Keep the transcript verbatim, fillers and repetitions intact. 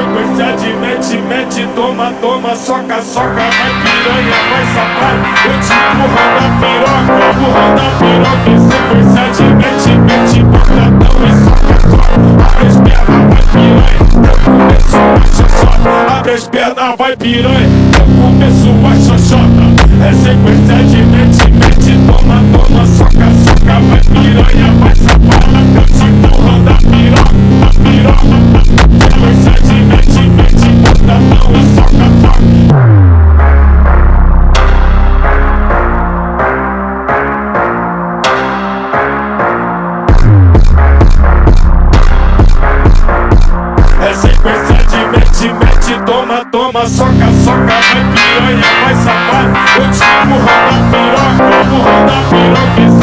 sequência de mete, mete, toma, toma, soca, soca, vai piranha, vai safado. Eu te empurrando a piroca, empurrando a piroca. Em sequência de mete, mete, botadão e soca, soca. Abre as pernas, vai piranha, eu começo a xoxota. Abre as pernas, vai piranha, eu começo a xoxota. É sequência de mete, mete, toma, toma, soca, soca, vai piranha, vai safada. Eu te empurrando a piroca, a piroca. Sequência de mete, mete, botadão e soca, soca. É sequência de mete, mete, toma, toma, soca, soca, vai piranha, vai safado. Eu te empurrando a piroca, empurrando a piroca.